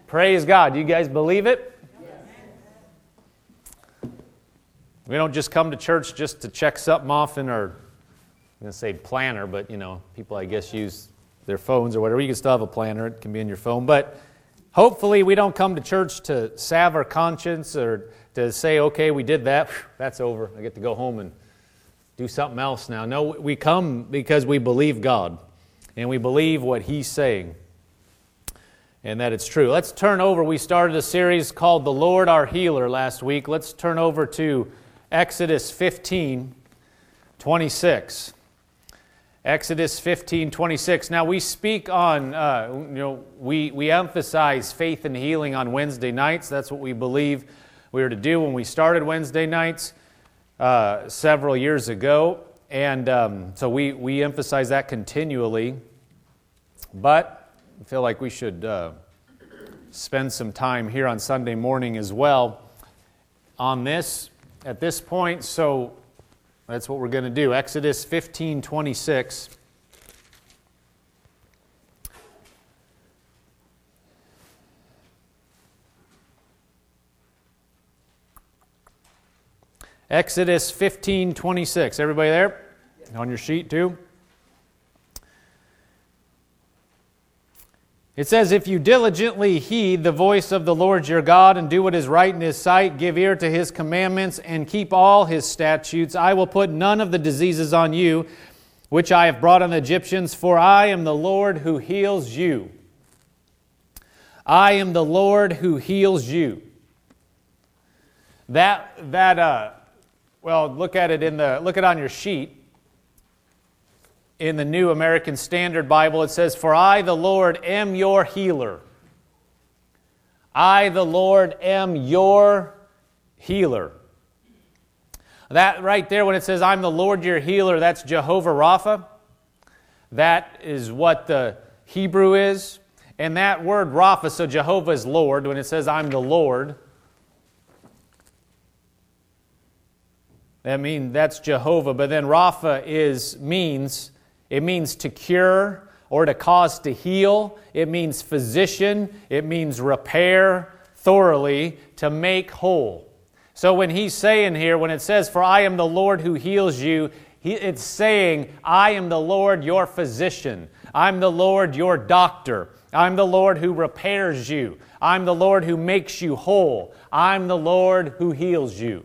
Praise God. Do you guys believe it? Yes. We don't just come to church just to check something off in our, I'm going to say planner, but people I guess use their phones or whatever. You can still have a planner. It can be in your phone. But hopefully we don't come to church to salve our conscience or to say, okay, we did that. That's over. I get to go home and do something else now. No, we come because we believe God. And we believe what He's saying. And that it's true. Let's turn over. We started a series called The Lord Our Healer last week. Let's turn over to Exodus 15:26. Exodus 15:26. Now we speak on, we emphasize faith and healing on Wednesday nights. That's what we believe we were to do when we started Wednesday nights several years ago. And so we emphasize that continually. But I feel like we should spend some time here on Sunday morning as well on this at this point. So that's what we're going to do. Exodus 15:26. Exodus 15:26. Everybody there? On your sheet too? It says, if you diligently heed the voice of the Lord your God and do what is right in His sight, give ear to His commandments, and keep all His statutes, I will put none of the diseases on you, which I have brought on the Egyptians, for I am the Lord who heals you. I am the Lord who heals you. Well, look at it look it on your sheet. In the New American Standard Bible, it says, for I, the Lord, am your healer. I, the Lord, am your healer. That right there, when it says, I'm the Lord your healer, that's Jehovah Rapha. That is what the Hebrew is. And that word Rapha, so Jehovah is Lord, when it says, I'm the Lord, that's Jehovah. But then Rapha means to cure or to cause to heal. It means physician. It means repair thoroughly, to make whole. So when he's saying here, when it says, for I am the Lord who heals you, it's saying, I am the Lord your physician. I'm the Lord your doctor. I'm the Lord who repairs you. I'm the Lord who makes you whole. I'm the Lord who heals you.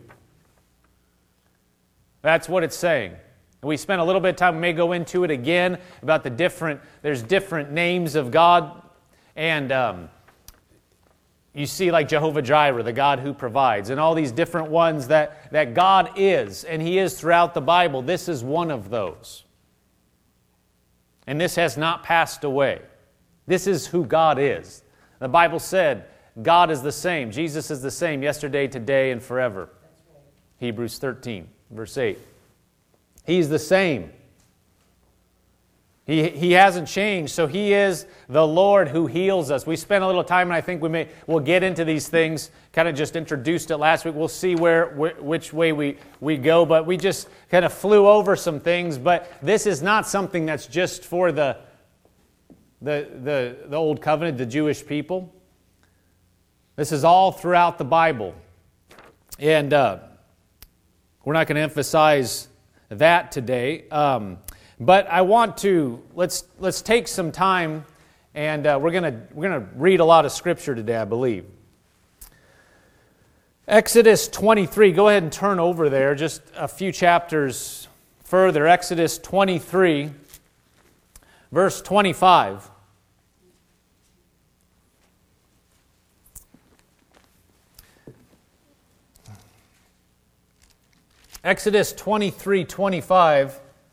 That's what it's saying. We spent a little bit of time, we may go into it again, about there's different names of God. And you see like Jehovah Jireh, the God who provides, and all these different ones that God is, and He is throughout the Bible. This is one of those. And this has not passed away. This is who God is. The Bible said God is the same. Jesus is the same yesterday, today, and forever. Hebrews 13, verse 8. He's the same. He hasn't changed, so He is the Lord who heals us. We spent a little time, and I think we'll get into these things. Kind of just introduced it last week. We'll see which way we go, but we just kind of flew over some things. But this is not something that's just for the Old Covenant, the Jewish people. This is all throughout the Bible. And we're not going to emphasize that today, but I want to let's take some time, and we're gonna read a lot of scripture today, I believe. Exodus 23. Go ahead and turn over there, just a few chapters further. Exodus 23, verse 25. Exodus 23:25.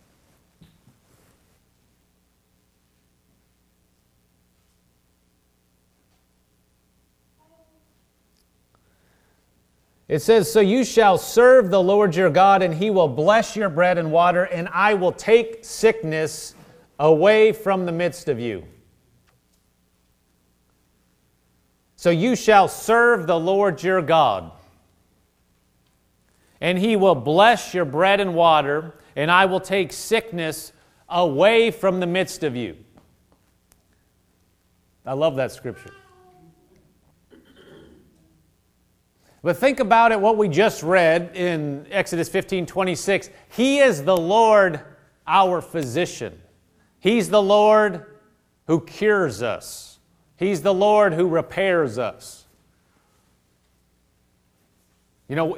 It says, so you shall serve the Lord your God, and He will bless your bread and water, and I will take sickness away from the midst of you. So you shall serve the Lord your God, and He will bless your bread and water, and I will take sickness away from the midst of you. I love that scripture. But think about it, what we just read in Exodus 15:26. He is the Lord, our physician. He's the Lord who cures us. He's the Lord who repairs us. You know,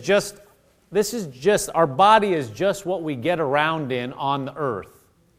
our body is just what we get around in on the earth.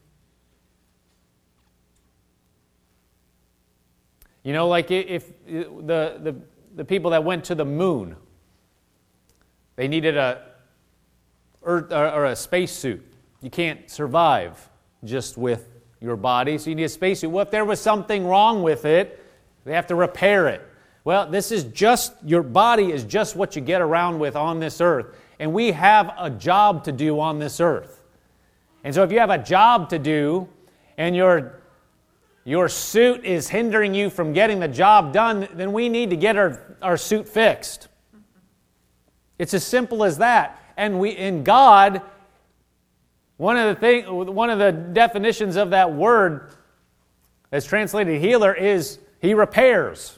You know, like if the people that went to the moon, they needed a spacesuit. You can't survive just with your body, so you need a spacesuit. Well, if there was something wrong with it, they have to repair it. Well, your body is just what you get around with on this earth. And we have a job to do on this earth. And so if you have a job to do, and your suit is hindering you from getting the job done, then we need to get our suit fixed. It's as simple as that. And in God, one of the definitions of that word that's translated healer is He repairs.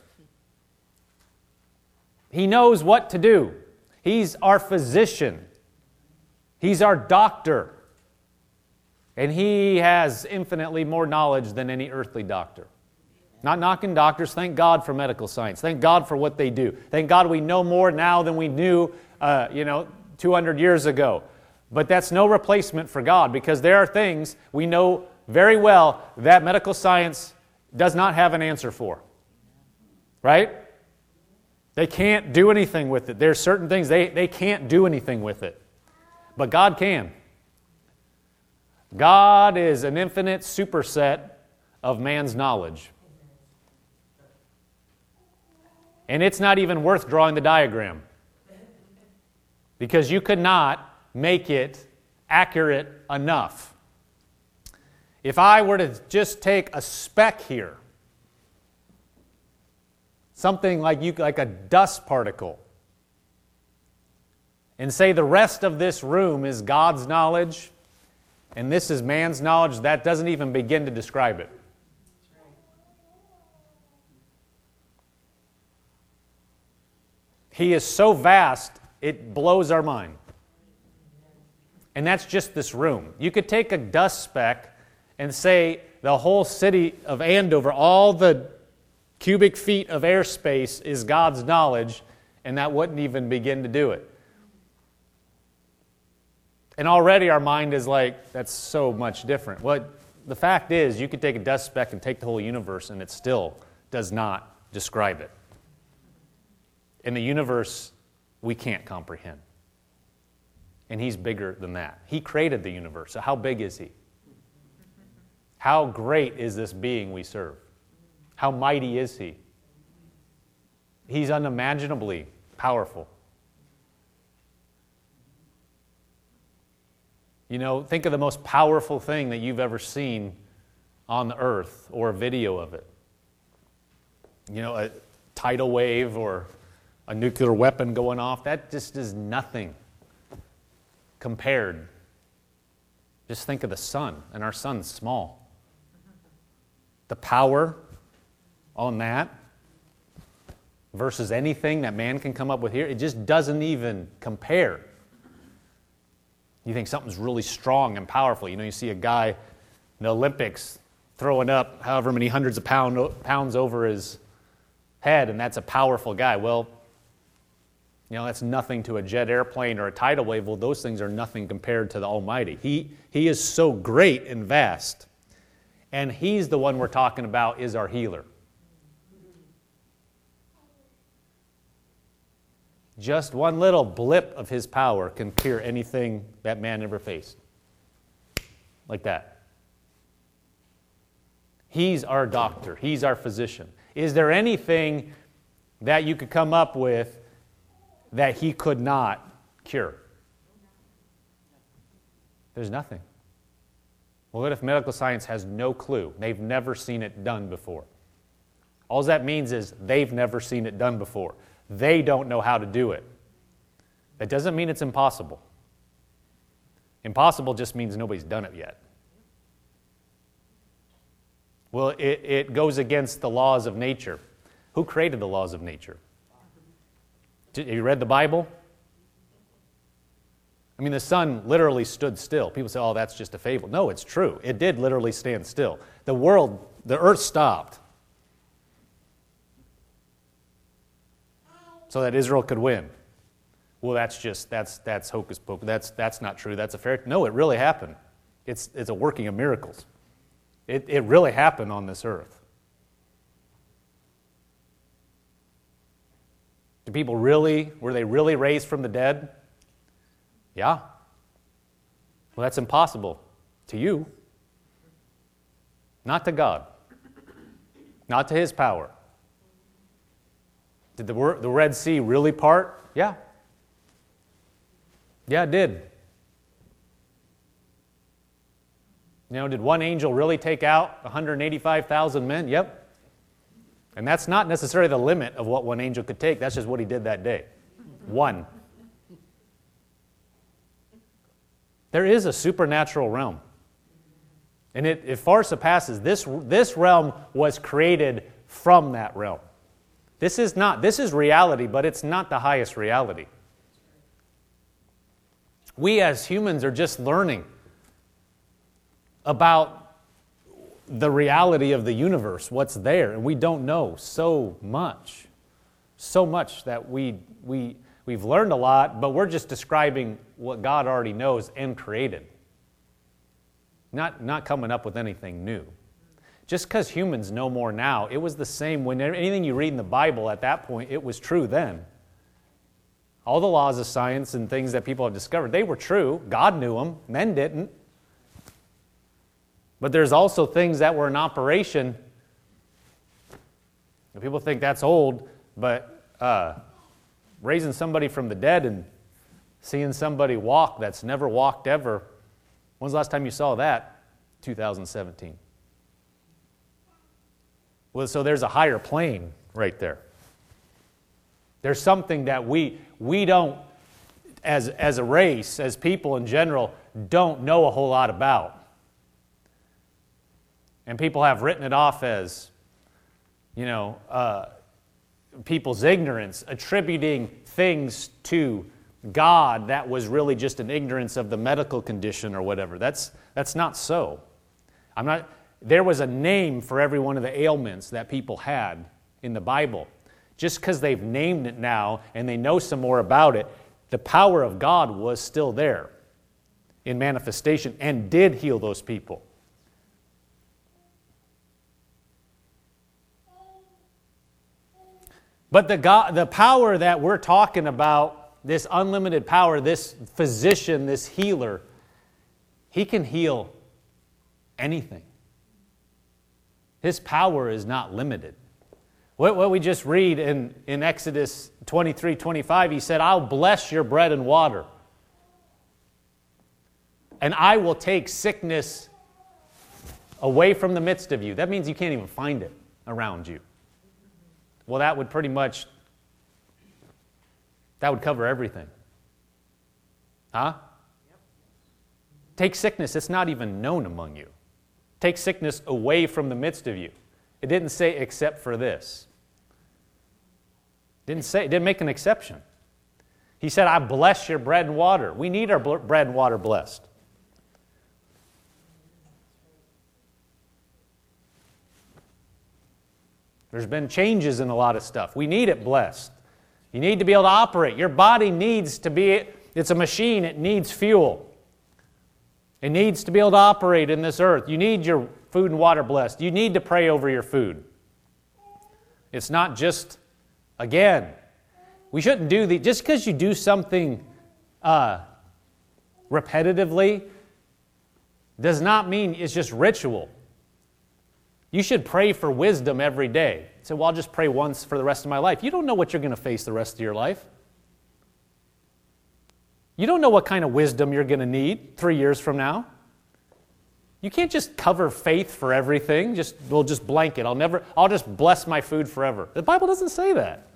He knows what to do. He's our physician. He's our doctor. And He has infinitely more knowledge than any earthly doctor. Not knocking doctors. Thank God for medical science. Thank God for what they do. Thank God we know more now than we knew 200 years ago. But that's no replacement for God, because there are things we know very well that medical science does not have an answer for. Right? They can't do anything with it. There's certain things they can't do anything with it. But God can. God is an infinite superset of man's knowledge. And it's not even worth drawing the diagram, because you could not make it accurate enough. If I were to just take a speck here, something like a dust particle, and say the rest of this room is God's knowledge, and this is man's knowledge, that doesn't even begin to describe it. He is so vast, it blows our mind. And that's just this room. You could take a dust speck and say the whole city of Andover, all the cubic feet of airspace is God's knowledge, and that wouldn't even begin to do it. And already our mind is like, that's so much different. Well, the fact is, you could take a dust speck and take the whole universe, and it still does not describe it. In the universe, we can't comprehend. And He's bigger than that. He created the universe, so how big is He? How great is this being we serve? How mighty is He? He's unimaginably powerful. You know, think of the most powerful thing that you've ever seen on the earth, or a video of it. You know, a tidal wave or a nuclear weapon going off. That just is nothing compared. Just think of the sun, and our sun's small. The power on that versus anything that man can come up with here, it just doesn't even compare. You think something's really strong and powerful. You know, you see a guy in the Olympics throwing up however many hundreds of pounds over his head, and that's a powerful guy. Well, you know, that's nothing to a jet airplane or a tidal wave. Well, those things are nothing compared to the Almighty. He is so great and vast. And He's the one we're talking about is our healer. Just one little blip of His power can cure anything that man ever faced. Like that. He's our doctor. He's our physician. Is there anything that you could come up with that He could not cure? There's nothing. Well, what if medical science has no clue? They've never seen it done before. All that means is they've never seen it done before. They don't know how to do it. That doesn't mean it's impossible. Impossible just means nobody's done it yet. Well, it goes against the laws of nature. Who created the laws of nature? Have you read the Bible? I mean, the sun literally stood still. People say, oh, that's just a fable. No, it's true. It did literally stand still. The earth stopped so that Israel could win. Well, that's hocus pocus. That's not true. That's a fairy tale. No, it really happened. It's a working of miracles. It really happened on this earth. Were they really raised from the dead? Yeah. Well, that's impossible to you. Not to God. Not to His power. Did the Red Sea really part? Yeah. Yeah, it did. Did one angel really take out 185,000 men? Yep. And that's not necessarily the limit of what one angel could take. That's just what he did that day. One. There is a supernatural realm. And it far surpasses. This realm was created from that realm. This is reality, but it's not the highest reality. We as humans are just learning about the reality of the universe, what's there, and we don't know so much that we've learned a lot, but we're just describing what God already knows and created, not coming up with anything new. Just because humans know more now, it was the same when anything you read in the Bible at that point, it was true then. All the laws of science and things that people have discovered, they were true. God knew them, men didn't. But there's also things that were in operation. People think that's old, but raising somebody from the dead and seeing somebody walk that's never walked ever, when's the last time you saw that? 2017. Well, so there's a higher plane right there. There's something that we don't, as a race, as people in general, don't know a whole lot about. And people have written it off as, people's ignorance, attributing things to God that was really just an ignorance of the medical condition or whatever. That's not so. There was a name for every one of the ailments that people had in the Bible. Just because they've named it now and they know some more about it, the power of God was still there in manifestation and did heal those people. But the power that we're talking about, this unlimited power, this physician, this healer, he can heal anything. His power is not limited. What we just read in Exodus 23:25, he said, I'll bless your bread and water, and I will take sickness away from the midst of you. That means you can't even find it around you. Well, that would cover everything. Huh? Yep. Take sickness, it's not even known among you. Take sickness away from the midst of you. It didn't say except for this. It didn't make an exception. He said, I bless your bread and water. We need our bread and water blessed. There's been changes in a lot of stuff. We need it blessed. You need to be able to operate. Your body needs to be, it's a machine, it needs fuel. It needs to be able to operate in this earth. You need your food and water blessed. You need to pray over your food. It's not just, again, we shouldn't do just because you do something repetitively does not mean it's just ritual. You should pray for wisdom every day. Say, well, I'll just pray once for the rest of my life. You don't know what you're going to face the rest of your life. You don't know what kind of wisdom you're going to need 3 years from now. You can't just cover faith for everything. We'll just blanket. I'll just bless my food forever. The Bible doesn't say that.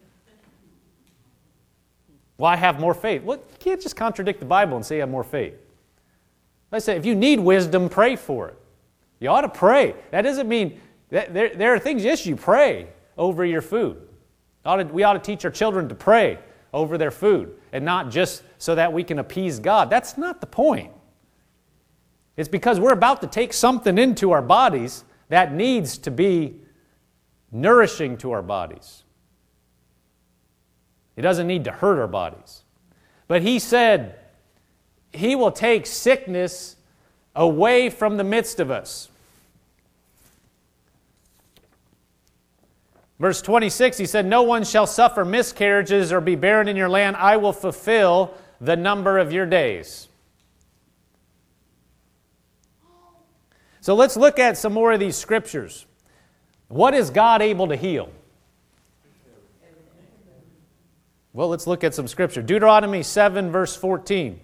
Well, I have more faith. Well, you can't just contradict the Bible and say you have more faith. I say, if you need wisdom, pray for it. You ought to pray. That doesn't mean, there are things, yes, you pray over your food. We ought to teach our children to pray. over their food, and not just so that we can appease God. That's not the point. It's because we're about to take something into our bodies that needs to be nourishing to our bodies. It doesn't need to hurt our bodies. But he said, he will take sickness away from the midst of us. Verse 26, he said, no one shall suffer miscarriages or be barren in your land. I will fulfill the number of your days. So let's look at some more of these scriptures. What is God able to heal? Well, let's look at some scripture. Deuteronomy 7, verse 14.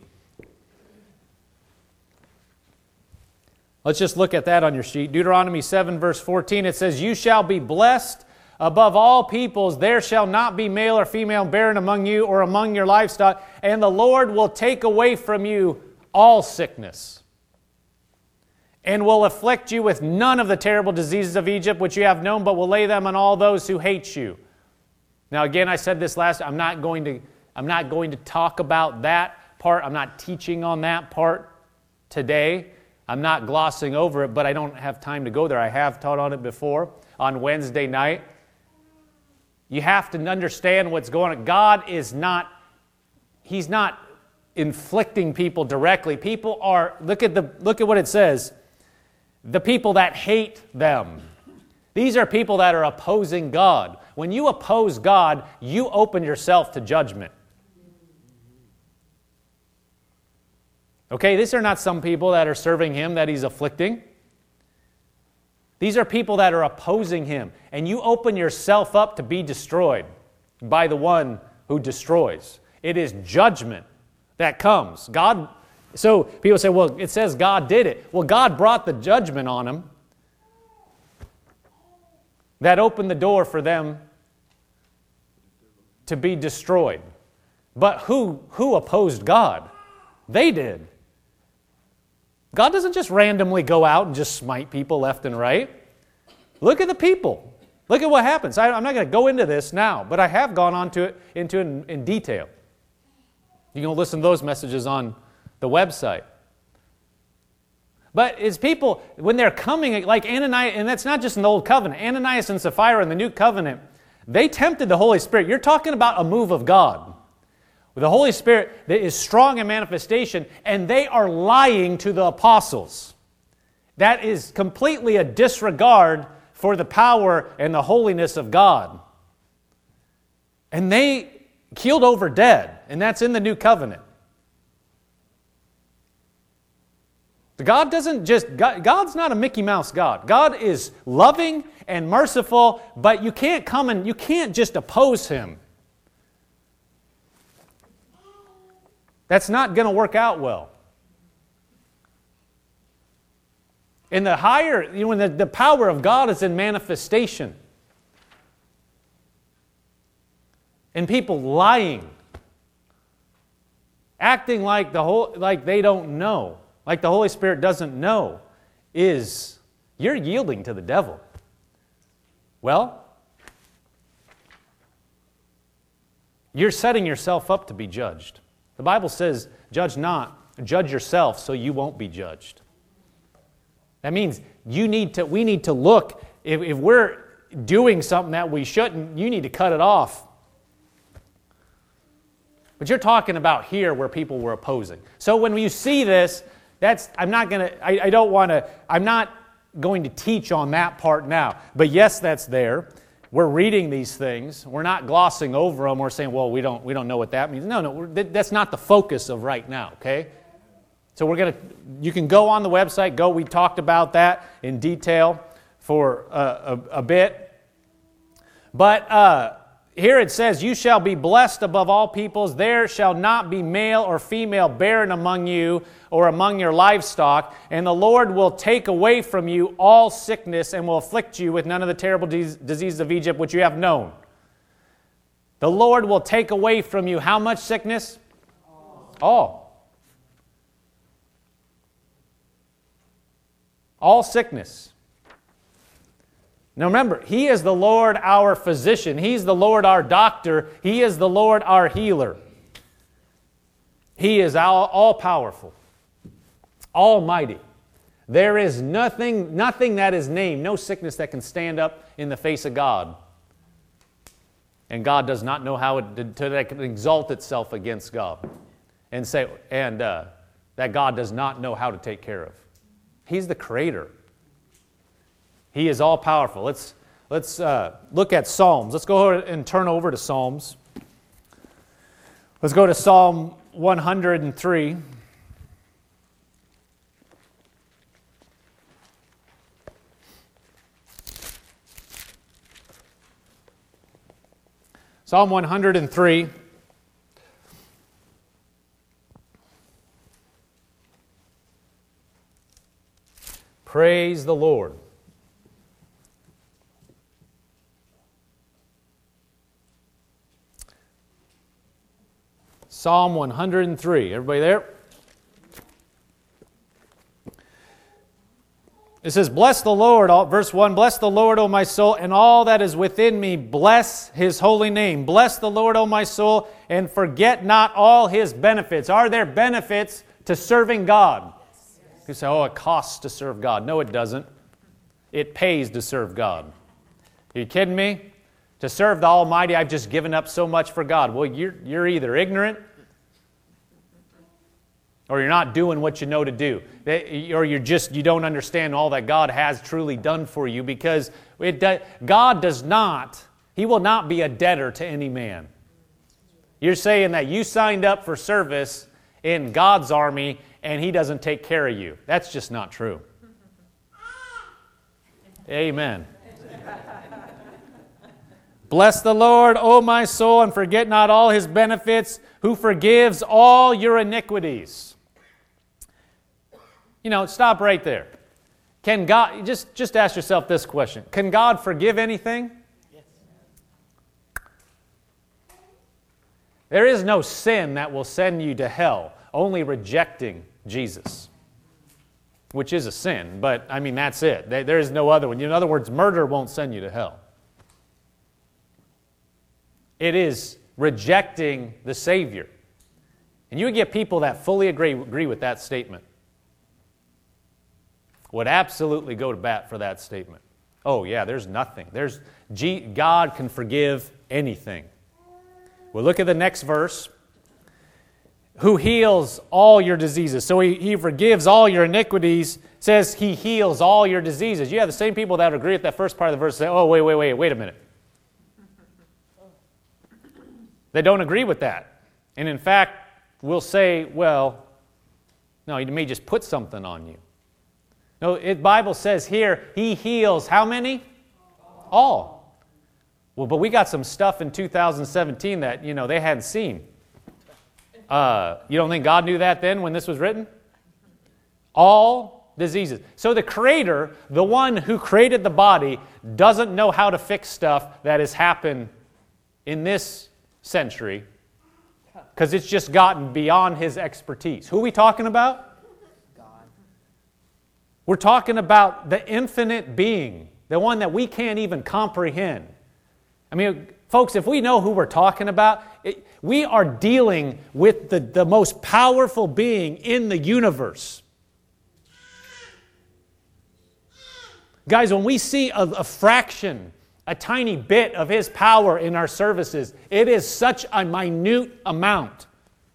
Let's just look at that on your sheet. Deuteronomy 7, verse 14, it says, you shall be blessed above all peoples. There shall not be male or female barren among you or among your livestock, and the Lord will take away from you all sickness, and will afflict you with none of the terrible diseases of Egypt which you have known, but will lay them on all those who hate you. Now again, I said this last, I'm not going to talk about that part. I'm not teaching on that part today. I'm not glossing over it, but I don't have time to go there. I have taught on it before on Wednesday night. You have to understand what's going on. God is not, He's not inflicting people directly. People are, look at what it says, the people that hate them. These are people that are opposing God. When you oppose God, you open yourself to judgment. Okay, these are not some people that are serving Him that He's afflicting. These are people that are opposing Him. And you open yourself up to be destroyed by the one who destroys. It is judgment that comes. God. So people say, well, it says God did it. Well, God brought the judgment on them that opened the door for them to be destroyed. But who opposed God? They did. God doesn't just randomly go out and just smite people left and right. Look at the people. Look at what happens. I'm not going to go into this now, but I have gone on to it in detail. You can listen to those messages on the website. But it's people, when they're coming, like Ananias, and that's not just in the Old Covenant, Ananias and Sapphira in the New Covenant, they tempted the Holy Spirit. You're talking about a move of God. The Holy Spirit that is strong in manifestation, and they are lying to the apostles. That is completely a disregard for the power and the holiness of God. And they keeled over dead, and that's in the New Covenant. God's not a Mickey Mouse God. God is loving and merciful, but you can't just oppose Him. That's not going to work out well. In the higher, when the power of God is in manifestation. And people lying. Acting like they don't know. Like the Holy Spirit doesn't know. You're yielding to the devil. Well, you're setting yourself up to be judged. The Bible says, judge not, judge yourself so you won't be judged. That means we need to look, if we're doing something that we shouldn't, you need to cut it off. But you're talking about here where people were opposing. So when you see this, I'm not going to teach on that part now. But yes, that's there. We're reading these things. We're not glossing over them. We're saying, well, we don't know what that means. No, that's not the focus of right now, okay? So you can go on the website. We talked about that in detail for a bit. But here it says, you shall be blessed above all peoples. There shall not be male or female barren among you or among your livestock. And the Lord will take away from you all sickness and will afflict you with none of the terrible diseases of Egypt which you have known. The Lord will take away from you how much sickness? All. All sickness. Now remember, He is the Lord our physician. He's the Lord our doctor. He is the Lord our healer. He is all-powerful, almighty. There is nothing that is named, no sickness that can stand up in the face of God. And God does not know how to exalt itself against God and say, that God does not know how to take care of. He's the creator. He is all powerful. Let's look at Psalms. Let's go ahead and turn over to Psalms. Let's go to Psalm 103. Psalm 103. Praise the Lord. Psalm 103. Everybody there? It says, bless the Lord, verse 1, bless the Lord, O my soul, and all that is within me, bless His holy name. Bless the Lord, O my soul, and forget not all His benefits. Are there benefits to serving God? You say, oh, it costs to serve God. No, it doesn't. It pays to serve God. Are you kidding me? To serve the Almighty, I've just given up so much for God. Well, you're either ignorant or you're not doing what you know to do. Or you don't understand all that God has truly done for you, because God does not, He will not be a debtor to any man. You're saying that you signed up for service in God's army and He doesn't take care of you. That's just not true. Amen. Bless the Lord, O my soul, and forget not all His benefits, who forgives all your iniquities. Stop right there. Can God, just ask yourself this question. Can God forgive anything? Yes. There is no sin that will send you to hell, only rejecting Jesus, which is a sin, but that's it. There is no other one. In other words, murder won't send you to hell. It is rejecting the Savior. And you would get people that fully agree with that statement. Would absolutely go to bat for that statement. Oh yeah, there's nothing. God can forgive anything. We'll look at the next verse. Who heals all your diseases. So he forgives all your iniquities. Says He heals all your diseases. You have the same people that agree with that first part of the verse say, oh, wait a minute. They don't agree with that. And in fact, we'll say, well, no, He may just put something on you. No, the Bible says here, He heals how many? All. Well, but we got some stuff in 2017 that, they hadn't seen. You don't think God knew that then when this was written? All diseases. So the Creator, the one who created the body, doesn't know how to fix stuff that has happened in this century because it's just gotten beyond His expertise. Who are we talking about? We're talking about the infinite being, the one that we can't even comprehend. Folks, if we know who we're talking about, we are dealing with the most powerful being in the universe. Guys, when we see a fraction, a tiny bit of His power in our services, it is such a minute amount.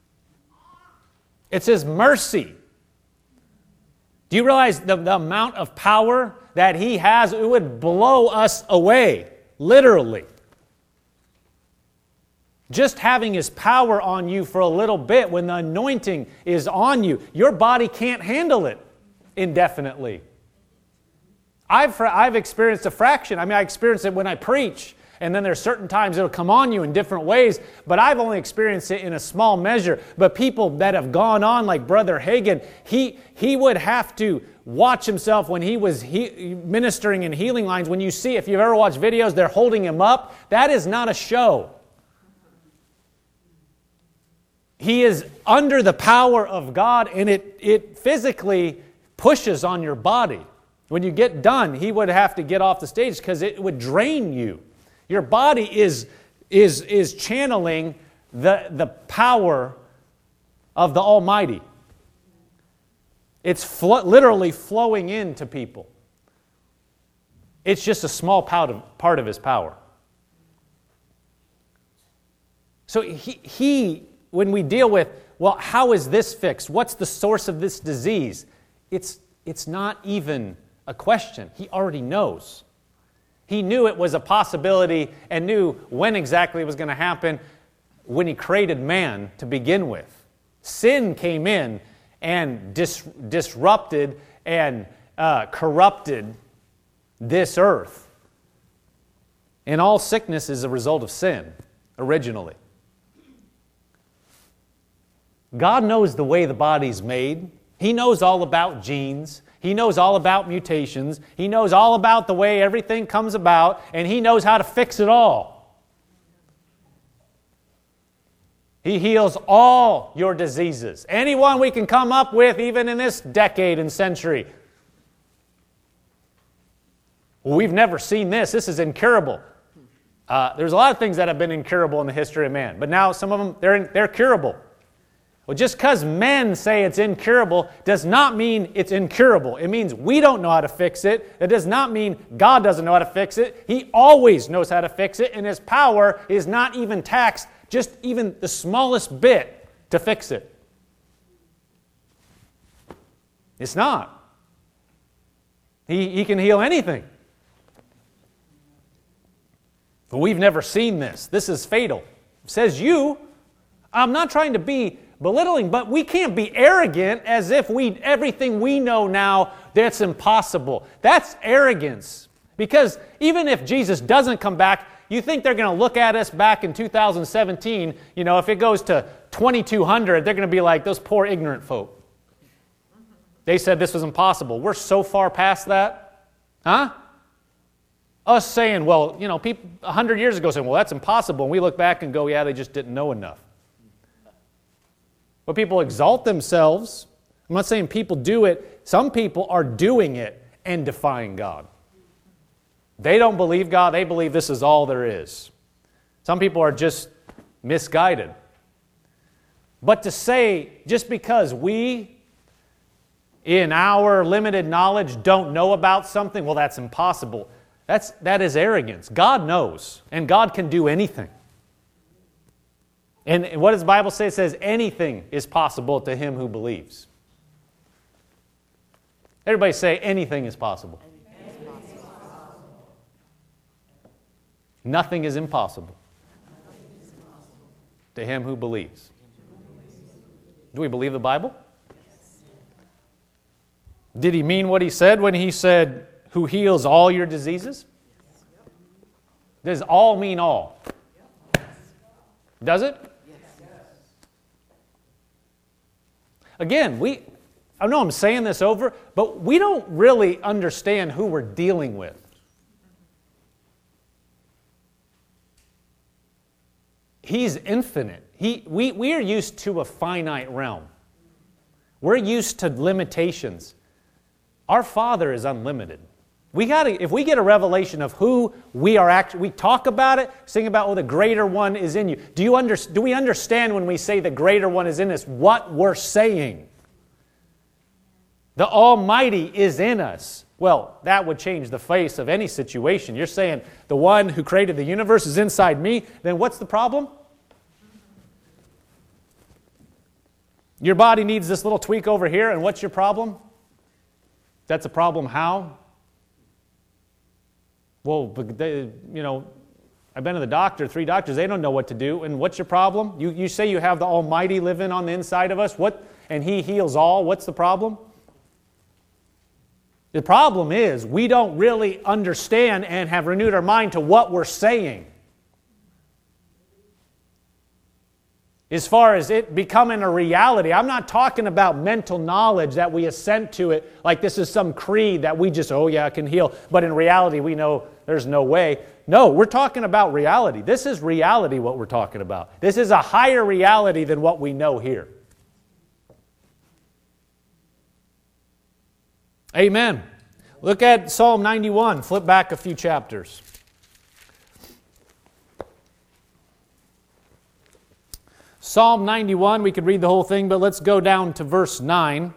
It's His mercy. Do you realize the amount of power that He has? It would blow us away, literally. Just having His power on you for a little bit, when the anointing is on you, your body can't handle it indefinitely. I've experienced a fraction. I experienced it when I preach. And then there's certain times it'll come on you in different ways, but I've only experienced it in a small measure. But people that have gone on, like Brother Hagin, he would have to watch himself when he was ministering in healing lines. When you see, if you've ever watched videos, they're holding him up. That is not a show. He is under the power of God, and it physically pushes on your body. When you get done, he would have to get off the stage because it would drain you. Your body is channeling the power of the Almighty. It's literally flowing into people. It's just a small part of his power. So when we deal with, well, how is this fixed? What's the source of this disease? It's not even a question. He already knows. He knew it was a possibility and knew when exactly it was going to happen when he created man to begin with. Sin came in and disrupted and corrupted this earth. And all sickness is a result of sin, originally. God knows the way the body's made. He knows all about genes. He knows all about mutations. He knows all about the way everything comes about, and He knows how to fix it all. He heals all your diseases. Anyone we can come up with, even in this decade and century. Well, we've never seen this. This is incurable. There's a lot of things that have been incurable in the history of man, but now some of them, they're curable. Well, just because men say it's incurable does not mean it's incurable. It means we don't know how to fix it. It does not mean God doesn't know how to fix it. He always knows how to fix it, and His power is not even taxed just even the smallest bit to fix it. It's not. He can heal anything. But we've never seen this. This is fatal. It says you. I'm not trying to be belittling, but we can't be arrogant as if everything we know now, that's impossible. That's arrogance. Because even if Jesus doesn't come back, you think they're going to look at us back in 2017, if it goes to 2200, they're going to be like, those poor ignorant folk. They said this was impossible. We're so far past that. Huh? Us saying, well, people 100 years ago saying, well, that's impossible. And we look back and go, yeah, they just didn't know enough. But people exalt themselves. I'm not saying people do it. Some people are doing it and defying God. They don't believe God. They believe this is all there is. Some people are just misguided. But to say, just because we, in our limited knowledge, don't know about something, well, that's impossible. That is arrogance. God knows, and God can do anything. And what does the Bible say? It says anything is possible to him who believes. Everybody say anything is possible. Nothing is impossible to him who believes. Do we believe the Bible? Did he mean what he said when he said, who heals all your diseases? Does all mean all? Does it? Again, I know I'm saying this over, but we don't really understand who we're dealing with. He's infinite. We are used to a finite realm. We're used to limitations. Our Father is unlimited. If we get a revelation of who we are actually, we talk about it, sing about, the greater one is in you. Do we understand when we say the greater one is in us, what we're saying? The Almighty is in us. Well, that would change the face of any situation. You're saying the one who created the universe is inside me, then what's the problem? Your body needs this little tweak over here, and what's your problem? That's a problem how? Well, I've been to the doctor, 3 doctors, they don't know what to do. And what's your problem? You say you have the Almighty living on the inside of us, and He heals all. What's the problem? The problem is we don't really understand and have renewed our mind to what we're saying. As far as it becoming a reality, I'm not talking about mental knowledge that we assent to it like this is some creed that we just, I can heal. But in reality, we know there's no way. No, we're talking about reality. This is reality what we're talking about. This is a higher reality than what we know here. Amen. Look at Psalm 91. Flip back a few chapters. Psalm 91, we could read the whole thing, but let's go down to verse 9.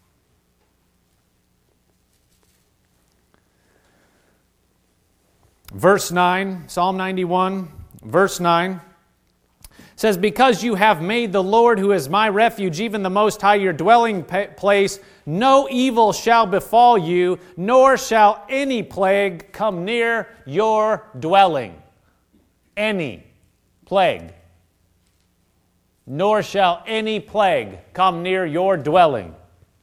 Verse 9, Psalm 91, verse 9, says, because you have made the Lord, who is my refuge, even the Most High, your dwelling place, no evil shall befall you, nor shall any plague come near your dwelling. Any plague. Nor shall any plague come near your dwelling.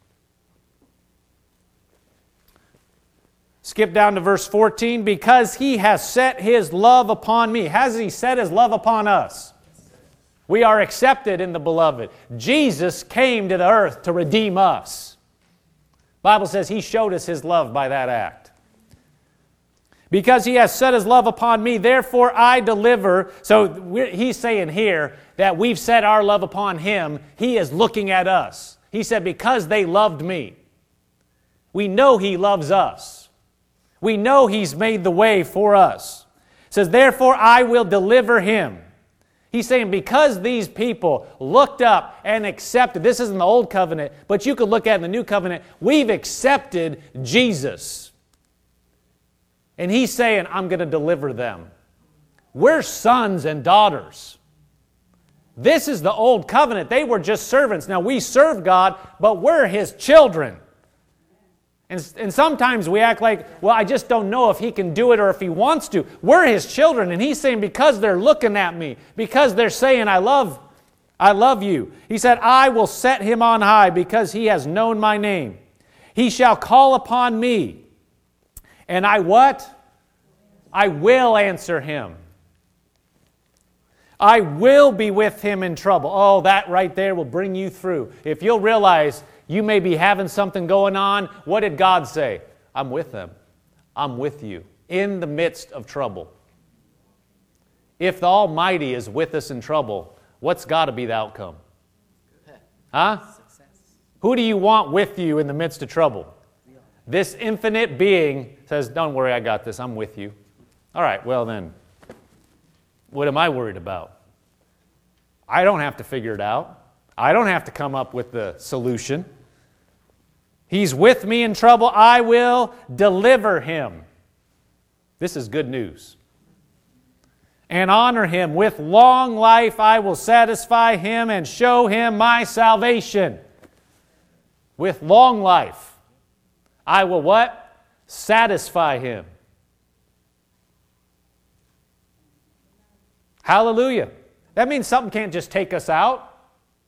Skip down to verse 14. Because he has set his love upon me. Has he set his love upon us? We are accepted in the beloved. Jesus came to the earth to redeem us. The Bible says he showed us his love by that act. Because he has set his love upon me, therefore I deliver. So he's saying here that we've set our love upon him. He is looking at us. He said, because they loved me. We know he loves us. We know he's made the way for us. It says, therefore I will deliver him. He's saying because these people looked up and accepted, this isn't the old covenant, but you could look at in the new covenant, we've accepted Jesus. And he's saying, I'm going to deliver them. We're sons and daughters. This is the old covenant. They were just servants. Now we serve God, but we're his children. And sometimes we act like, well, I just don't know if he can do it or if he wants to. We're his children. And he's saying, because they're looking at me, because they're saying, I love you. He said, I will set him on high because he has known my name. He shall call upon me. And I what? I will answer him. I will be with him in trouble. Oh, that right there will bring you through. If you'll realize you may be having something going on, what did God say? I'm with them. I'm with you in the midst of trouble. If the Almighty is with us in trouble, what's got to be the outcome? Huh? Who do you want with you in the midst of trouble? This infinite being says, don't worry, I got this. I'm with you. All right, well then, what am I worried about? I don't have to figure it out. I don't have to come up with the solution. He's with me in trouble. I will deliver him. This is good news. And honor him. With long life I will satisfy him and show him my salvation. With long life. I will what? Satisfy him. Hallelujah. That means something can't just take us out.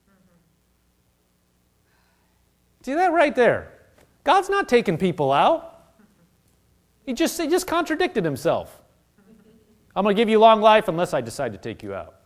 See that right there? God's not taking people out. He just contradicted himself. I'm going to give you long life unless I decide to take you out.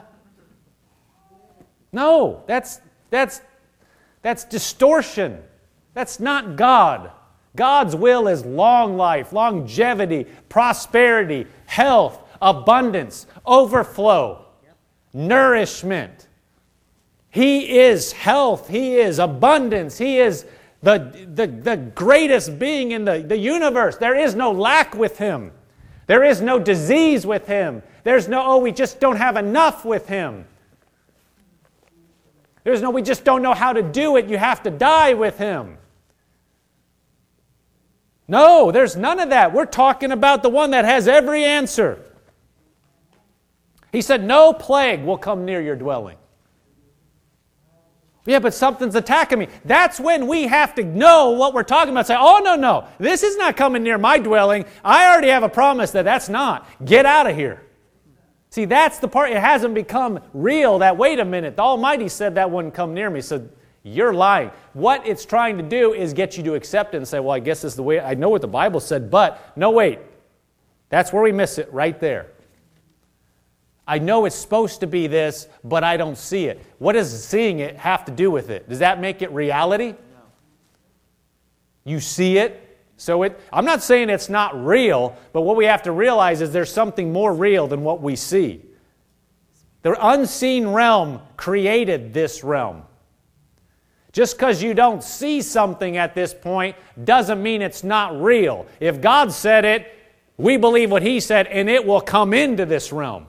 No, that's distortion. That's not God. God's will is long life, longevity, prosperity, health, abundance, overflow, nourishment. He is health. He is abundance. He is the greatest being in the universe. There is no lack with him. There is no disease with him. There's no, we just don't have enough with him. There's no, we just don't know how to do it. You have to die with him. No, there's none of that. We're talking about the one that has every answer. He said, no plague will come near your dwelling. Yeah, but something's attacking me. That's when we have to know what we're talking about. Say, oh, no, this is not coming near my dwelling. I already have a promise that that's not. Get out of here. See, that's the part. It hasn't become real that, wait a minute, the Almighty said that wouldn't come near me. So you're lying. What it's trying to do is get you to accept it and say, well, I guess this is the way. I know what the Bible said, but no, wait. That's where we miss it right there. I know it's supposed to be this, but I don't see it. What does seeing it have to do with it? Does that make it reality? No. You see it, so I'm not saying it's not real, but what we have to realize is there's something more real than what we see. The unseen realm created this realm. Just because you don't see something at this point doesn't mean it's not real. If God said it, we believe what He said, and it will come into this realm.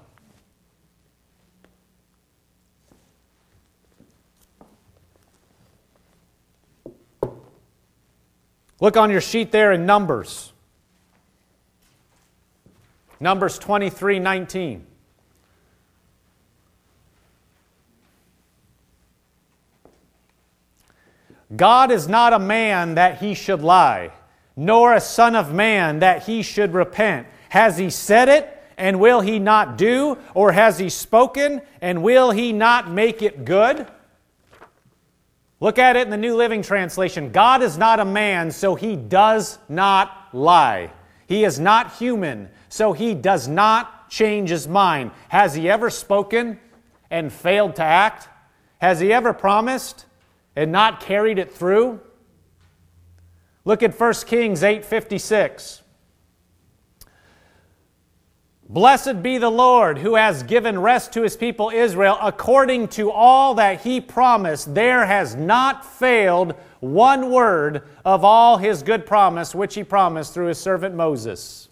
Look on your sheet there in Numbers. Numbers 23:19. God is not a man that He should lie, nor a son of man that He should repent. Has He said it, and will He not do? Or has He spoken, and will He not make it good? Look at it in the New Living Translation. God is not a man, so He does not lie. He is not human, so He does not change His mind. Has He ever spoken and failed to act? Has He ever promised and not carried it through? Look at 1 Kings 8:56. Blessed be the Lord, who has given rest to His people Israel, according to all that He promised. There has not failed one word of all His good promise, which He promised through His servant Moses.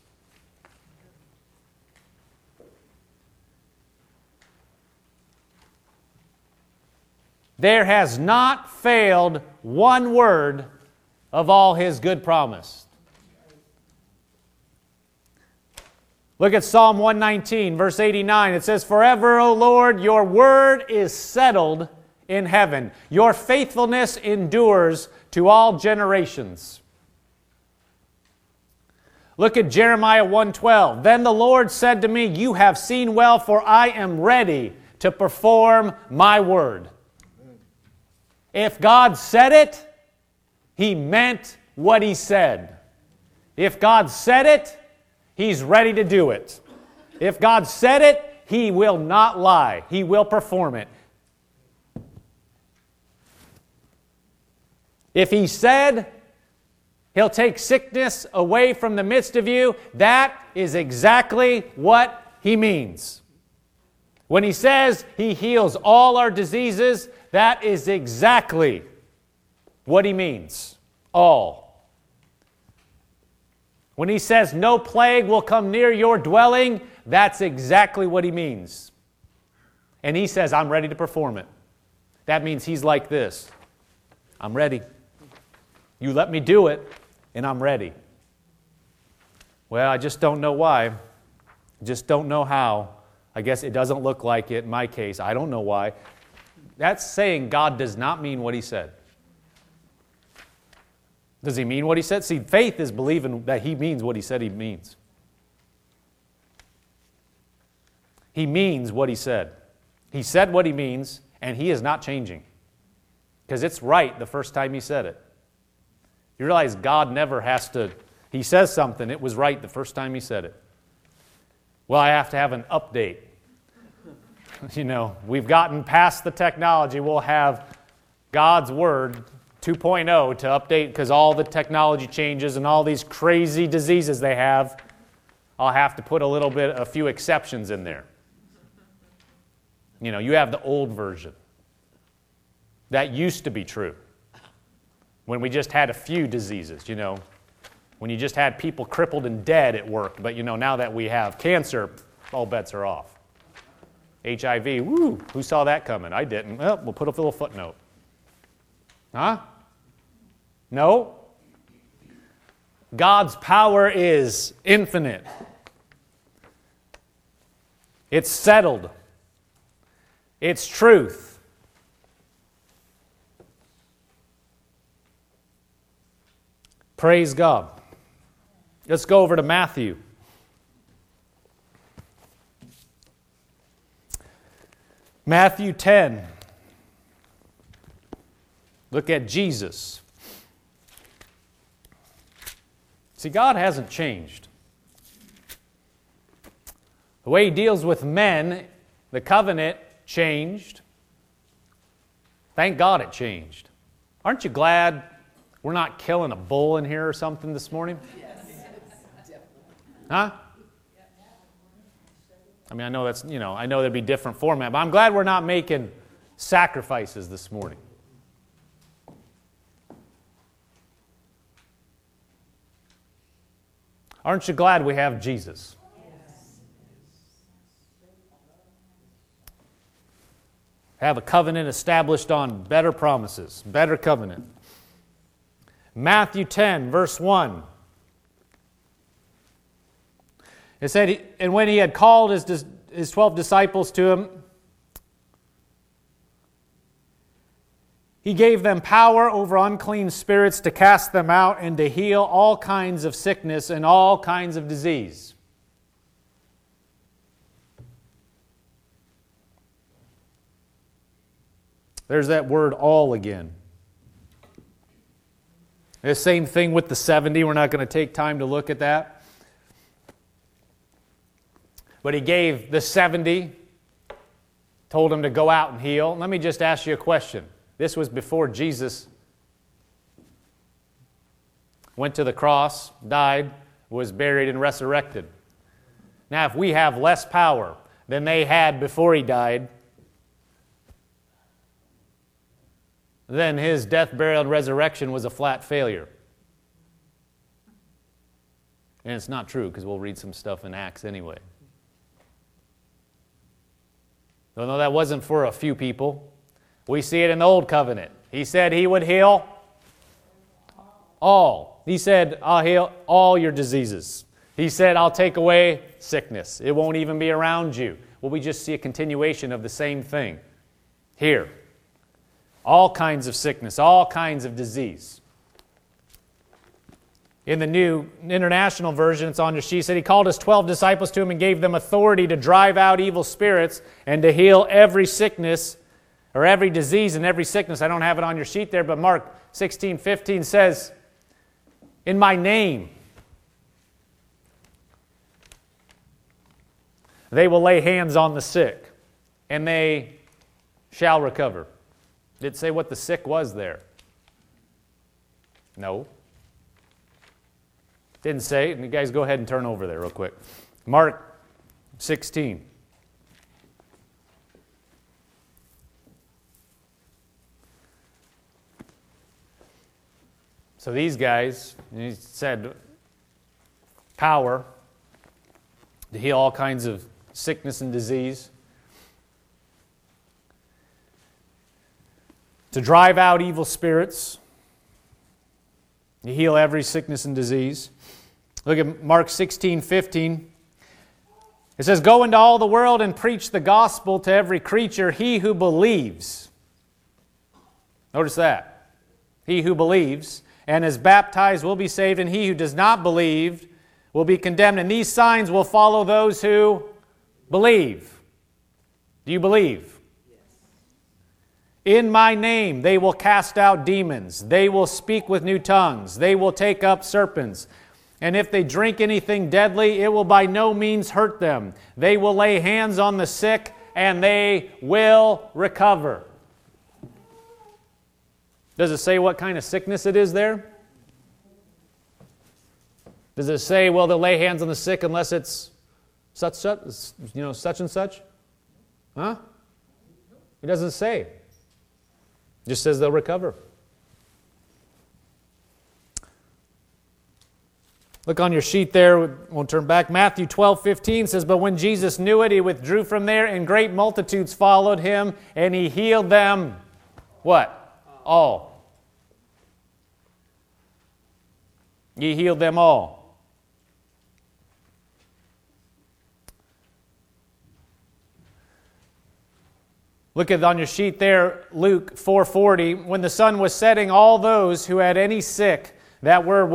There has not failed one word of all His good promise. Look at Psalm 119, verse 89. It says, Forever, O Lord, your word is settled in heaven. Your faithfulness endures to all generations. Look at Jeremiah 1:12. Then the Lord said to me, You have seen well, for I am ready to perform my word. If God said it, He meant what He said. If God said it, He's ready to do it. If God said it, He will not lie. He will perform it. If He said He'll take sickness away from the midst of you, that is exactly what He means. When He says He heals all our diseases, that is exactly what He means. All. When He says no plague will come near your dwelling, that's exactly what He means. And He says, I'm ready to perform it. That means He's like this. I'm ready. You let me do it, and I'm ready. Well, I just don't know why. I just don't know how. I guess it doesn't look like it in my case. I don't know why. That's saying God does not mean what He said. Does He mean what He said? See, faith is believing that He means what He said He means. He means what He said. He said what He means, and He is not changing. Because it's right the first time He said it. You realize God never has to, He says something, it was right the first time He said it. Well, I have to have an update. You know, we've gotten past the technology. We'll have God's Word 2.0 to update because all the technology changes and all these crazy diseases they have. I'll have to put a few exceptions in there. You know, you have the old version. That used to be true. When we just had a few diseases, you know. When you just had people crippled and dead at work. But, you know, now that we have cancer, all bets are off. HIV, woo, who saw that coming? I didn't. Well, we'll put a little footnote. Huh? No. God's power is infinite. It's settled. It's truth. Praise God. Let's go over to Matthew. Matthew 10. Look at Jesus. See, God hasn't changed. The way He deals with men, the covenant changed. Thank God it changed. Aren't you glad we're not killing a bull in here or something this morning? Huh? I mean, I know that's, I know there'd be different format, but I'm glad we're not making sacrifices this morning. Aren't you glad we have Jesus? Have a covenant established on better promises, better covenant. Matthew 10, verse 1. It said, and when he had called his 12 disciples to him, he gave them power over unclean spirits to cast them out and to heal all kinds of sickness and all kinds of disease. There's that word all again. The same thing with the 70. We're not going to take time to look at that. But he gave the 70, told them to go out and heal. Let me just ask you a question. This was before Jesus went to the cross, died, was buried, and resurrected. Now, if we have less power than they had before he died, then his death, burial, and resurrection was a flat failure. And it's not true, because we'll read some stuff in Acts anyway. Though that wasn't for a few people. We see it in the Old Covenant. He said he would heal all. He said, I'll heal all your diseases. He said, I'll take away sickness. It won't even be around you. Well, we just see a continuation of the same thing here. All kinds of sickness, all kinds of disease. In the New International Version, it's on your sheet, said he called his 12 disciples to him and gave them authority to drive out evil spirits and to heal every sickness or every disease and every sickness. I don't have it on your sheet there, but Mark 16:15 says, in my name, they will lay hands on the sick and they shall recover. Did it say what the sick was there? No. Didn't say. And you guys go ahead and turn over there real quick. Mark 16. So these guys, he said, power to heal all kinds of sickness and disease, to drive out evil spirits, to heal every sickness and disease. Look at Mark 16:15. It says, go into all the world and preach the gospel to every creature. He who believes, notice that, he who believes and is baptized will be saved, and he who does not believe will be condemned. And these signs will follow those who believe. Do you believe? Yes. In my name they will cast out demons. They will speak with new tongues. They will take up serpents. And if they drink anything deadly, it will by no means hurt them. They will lay hands on the sick, and they will recover. Does it say what kind of sickness it is there? Does it say, well, they'll lay hands on the sick unless it's such and such? Huh? It doesn't say. It just says they'll recover. Look on your sheet there. We'll turn back. Matthew 12:15 says, but when Jesus knew it, he withdrew from there, and great multitudes followed him, and he healed them. What? All. He healed them all. Look at on your sheet there, Luke 4:40. When the sun was setting, all those who had any sick that were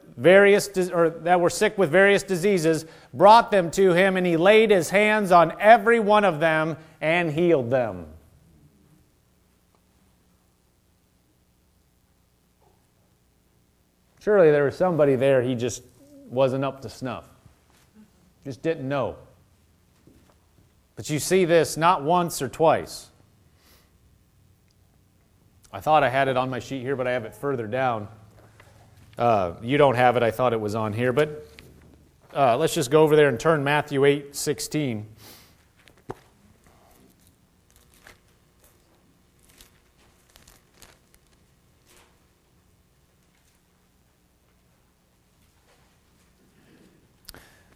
sick with various diseases brought them to him, and he laid his hands on every one of them and healed them. Surely there was somebody there, he just wasn't up to snuff. Just didn't know. But you see this not once or twice. I thought I had it on my sheet here, but I have it further down. You don't have it. I thought it was on here. But let's just go over there and turn Matthew 8:16.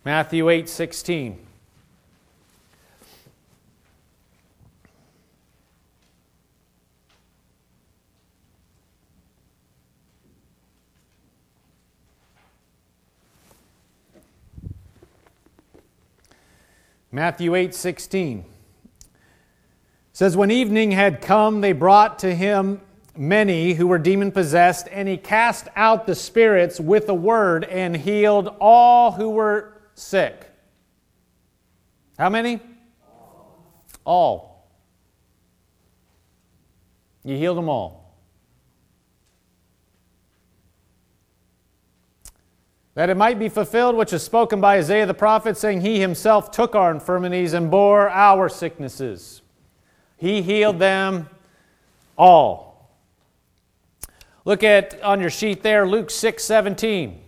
Matthew 8:16. Matthew 8:16 says, when evening had come, they brought to him many who were demon-possessed, and he cast out the spirits with a word and healed all who were sick. How many? All. You healed them all. That it might be fulfilled which is spoken by Isaiah the prophet, saying, he himself took our infirmities and bore our sicknesses. He healed them all. Look at on your sheet there, Luke 6:17.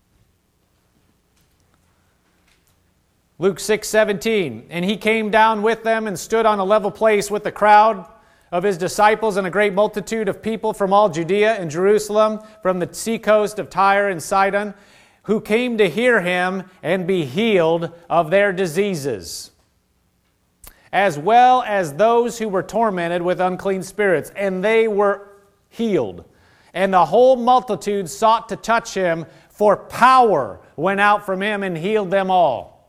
Luke 6:17. And he came down with them and stood on a level place with the crowd of his disciples and a great multitude of people from all Judea and Jerusalem, from the seacoast of Tyre and Sidon, who came to hear him and be healed of their diseases, as well as those who were tormented with unclean spirits, and they were healed. And the whole multitude sought to touch him, for power went out from him and healed them all.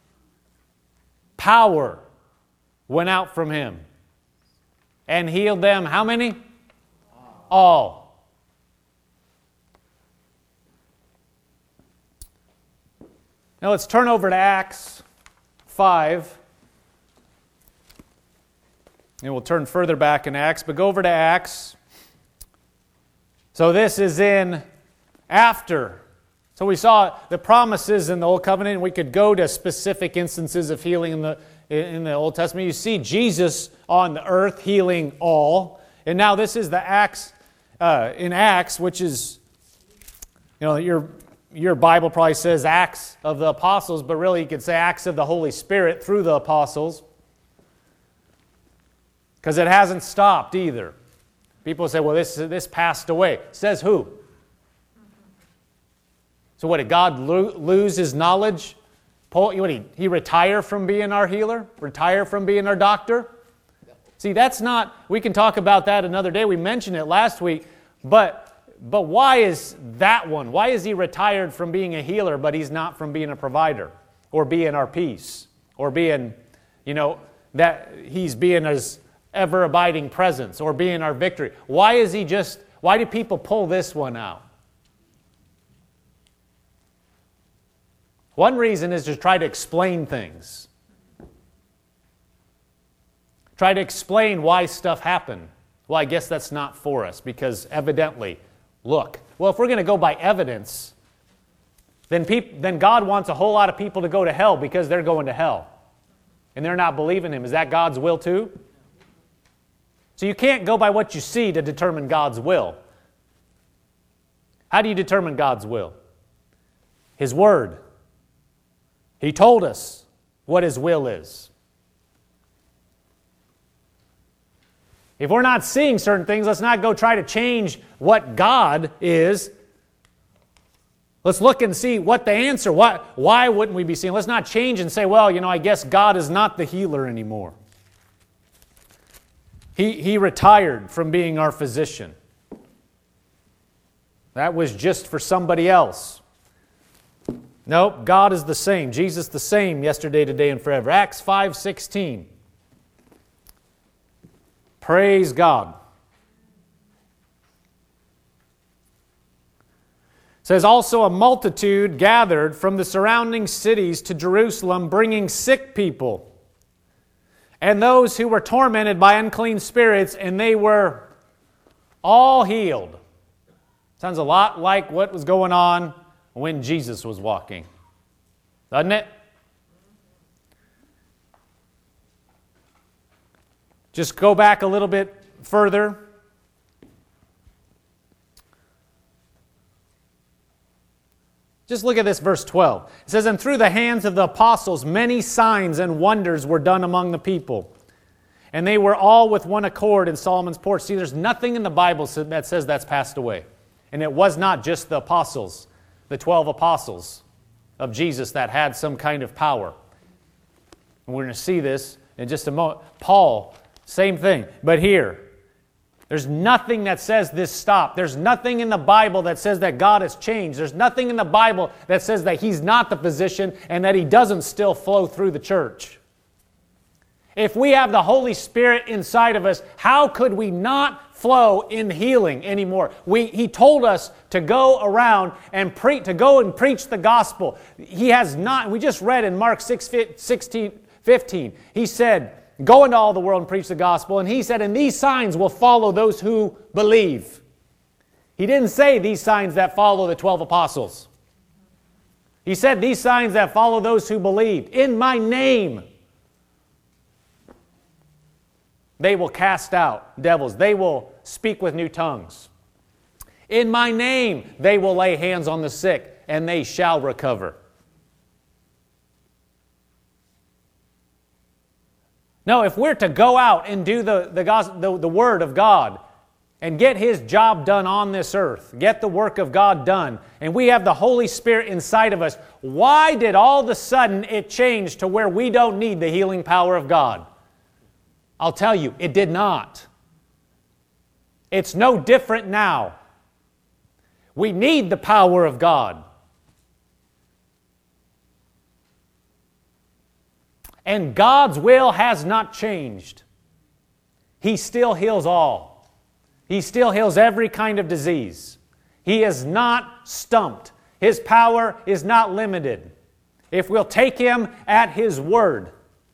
Power went out from him and healed them. How many? All. Now let's turn over to Acts 5. And we'll turn further back in Acts, but go over to Acts. So this is in after. So we saw the promises in the Old Covenant, and we could go to specific instances of healing in the Old Testament. You see Jesus on the earth healing all. And now this is the Acts, in Acts, which is, your Bible probably says Acts of the Apostles, but really you could say Acts of the Holy Spirit through the Apostles. Because it hasn't stopped either. People say, well, this passed away. Says who? So what, did God lose his knowledge? He retire from being our healer? Retire from being our doctor? See, that's not, we can talk about that another day. We mentioned it last week. But why is that one? Why is he retired from being a healer, but he's not from being a provider? Or being our peace? Or being, that he's being his ever-abiding presence, or being our victory. Why do people pull this one out? One reason is to try to explain things. Try to explain why stuff happened. Well, I guess that's not for us, because evidently, look. Well, if we're going to go by evidence, then God wants a whole lot of people to go to hell because they're going to hell. And they're not believing him. Is that God's will too? So you can't go by what you see to determine God's will. How do you determine God's will? His Word. He told us what His will is. If we're not seeing certain things, let's not go try to change what God is. Let's look and see what the answer, why wouldn't we be seeing? Let's not change and say, well, I guess God is not the healer anymore. He retired from being our physician. That was just for somebody else. Nope, God is the same. Jesus the same yesterday, today, and forever. Acts 5:16. Praise God. It says, also a multitude gathered from the surrounding cities to Jerusalem, bringing sick people and those who were tormented by unclean spirits, and they were all healed. Sounds a lot like what was going on when Jesus was walking, doesn't it? Just go back a little bit further. Just look at this, verse 12. It says, and through the hands of the apostles many signs and wonders were done among the people. And they were all with one accord in Solomon's porch. See, there's nothing in the Bible that says that's passed away. And it was not just the apostles, the 12 apostles of Jesus that had some kind of power. And we're going to see this in just a moment. Paul, same thing. But here, there's nothing that says this stopped. There's nothing in the Bible that says that God has changed. There's nothing in the Bible that says that He's not the physician and that He doesn't still flow through the church. If we have the Holy Spirit inside of us, how could we not flow in healing anymore? He told us to go around and preach the gospel. He has not. We just read in Mark 6:15. He said, go into all the world and preach the gospel. And He said, and these signs will follow those who believe. He didn't say these signs that follow the 12 apostles. He said these signs that follow those who believe. In my name, they will cast out devils. They will speak with new tongues. In my name, they will lay hands on the sick, and they shall recover. No, if we're to go out and do the Word of God and get His job done on this earth, get the work of God done, and we have the Holy Spirit inside of us, why did all of a sudden it change to where we don't need the healing power of God? I'll tell you, it did not. It's no different now. We need the power of God. And God's will has not changed. He still heals all. He still heals every kind of disease. He is not stumped. His power is not limited. If we'll take Him at His word,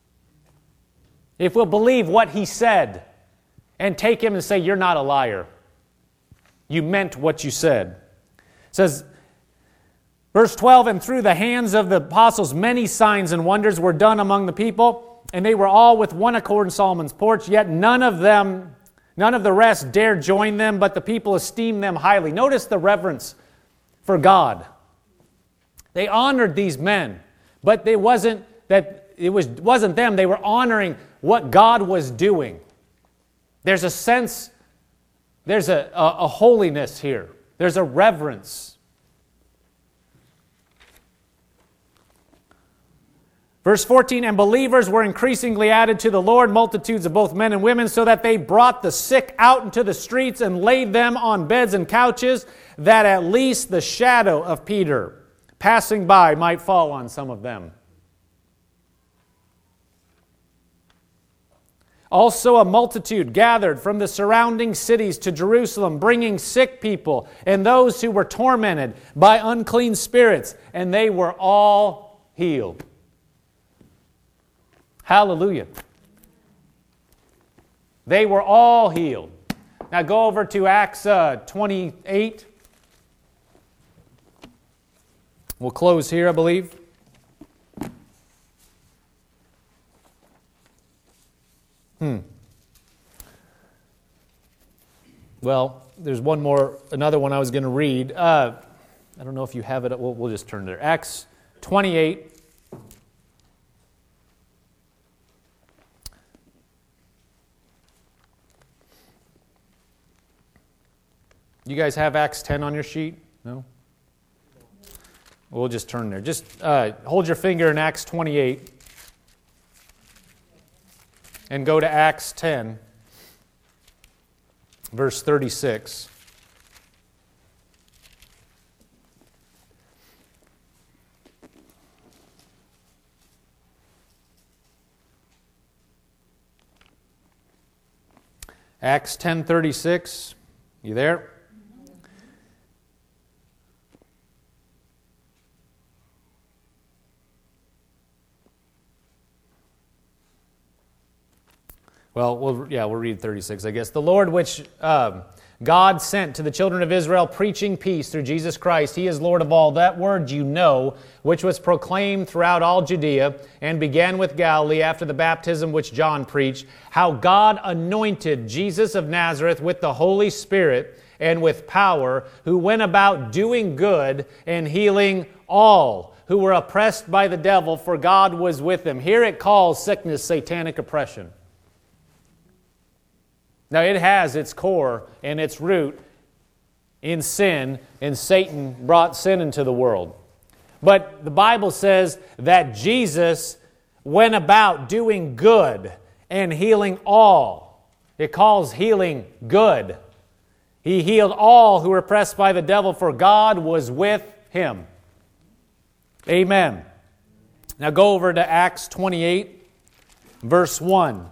if we'll believe what He said and take Him and say, you're not a liar. You meant what you said. It says, verse 12, and through the hands of the apostles many signs and wonders were done among the people, and they were all with one accord in Solomon's porch, yet none of the rest dared join them, but the people esteemed them highly. Notice the reverence for God. They honored these men, but it wasn't them. They were honoring what God was doing. There's a sense, there's a holiness here. There's a reverence. Verse 14, and believers were increasingly added to the Lord, multitudes of both men and women, so that they brought the sick out into the streets and laid them on beds and couches, that at least the shadow of Peter passing by might fall on some of them. Also a multitude gathered from the surrounding cities to Jerusalem, bringing sick people and those who were tormented by unclean spirits, and they were all healed. Hallelujah. They were all healed. Now go over to Acts 28. We'll close here, I believe. Well, there's another one I was going to read. I don't know if you have it. We'll just turn there. Acts 28. You guys have Acts 10 on your sheet? No? We'll just turn there. Just hold your finger in Acts 28 and go to Acts 10, verse 36. Acts 10:36. You there? Well, we'll read 36, I guess. The Lord which God sent to the children of Israel, preaching peace through Jesus Christ. He is Lord of all. That word you know, which was proclaimed throughout all Judea, and began with Galilee after the baptism which John preached, how God anointed Jesus of Nazareth with the Holy Spirit and with power, who went about doing good and healing all who were oppressed by the devil, for God was with him. Here it calls sickness satanic oppression. Now, it has its core and its root in sin, and Satan brought sin into the world. But the Bible says that Jesus went about doing good and healing all. It calls healing good. He healed all who were oppressed by the devil, for God was with him. Amen. Now go over to Acts 28, verse 1.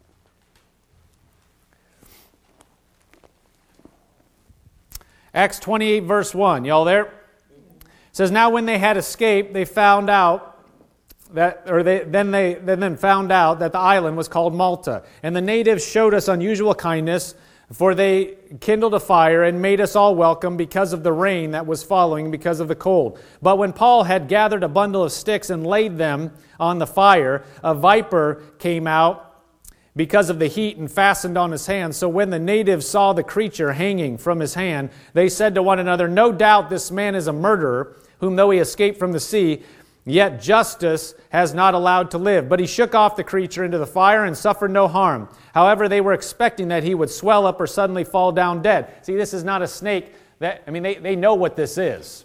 Acts 28, verse 1. Y'all there? It says, now when they had escaped, they found out that, or they then found out that the island was called Malta. And the natives showed us unusual kindness, for they kindled a fire and made us all welcome because of the rain that was following because of the cold. But when Paul had gathered a bundle of sticks and laid them on the fire, a viper came out because of the heat and fastened on his hand. So when the natives saw the creature hanging from his hand, they said to one another, no doubt this man is a murderer, whom though he escaped from the sea, yet justice has not allowed to live. But he shook off the creature into the fire and suffered no harm. However, they were expecting that he would swell up or suddenly fall down dead. See, this is not a snake. They know what this is.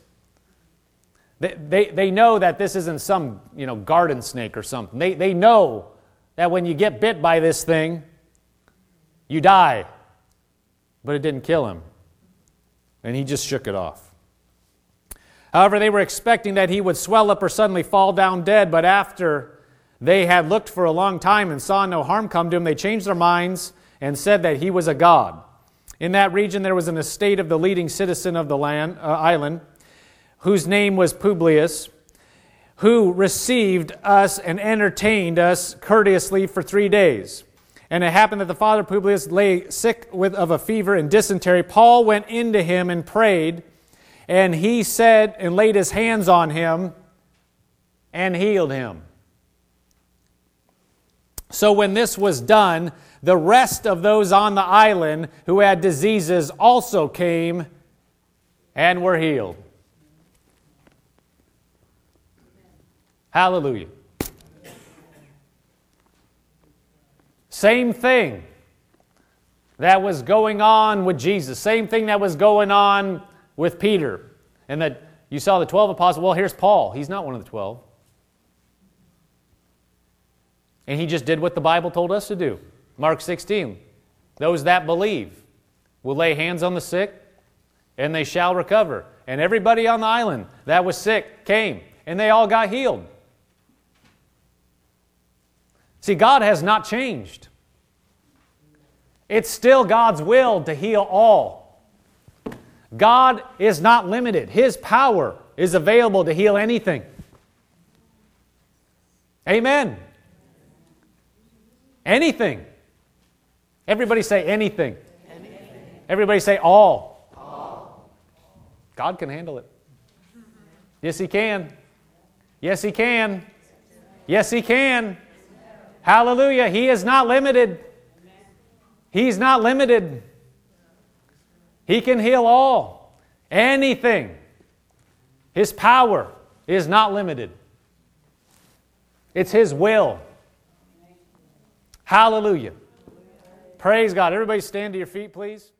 They know that this isn't some garden snake or something. They know that when you get bit by this thing, you die. But it didn't kill him. And he just shook it off. However, they were expecting that he would swell up or suddenly fall down dead, but after they had looked for a long time and saw no harm come to him, they changed their minds and said that he was a god. In that region there was an estate of the leading citizen of the island, whose name was Publius, who received us and entertained us courteously for 3 days. And it happened that the father Publius lay sick of a fever and dysentery. Paul went into him and prayed, and he said and laid his hands on him and healed him. So when this was done, the rest of those on the island who had diseases also came and were healed. Hallelujah. Same thing that was going on with Jesus. Same thing that was going on with Peter. And that you saw the 12 apostles. Well, here's Paul. He's not one of the 12. And he just did what the Bible told us to do. Mark 16. Those that believe will lay hands on the sick, and they shall recover. And everybody on the island that was sick came, and they all got healed. See, God has not changed. It's still God's will to heal all. God is not limited. His power is available to heal anything. Amen. Anything. Everybody say anything. Anything. Everybody say all. All. God can handle it. Yes, He can. Yes, He can. Yes, He can. Hallelujah. He is not limited. He's not limited. He can heal all. Anything. His power is not limited. It's His will. Hallelujah. Praise God. Everybody stand to your feet, please.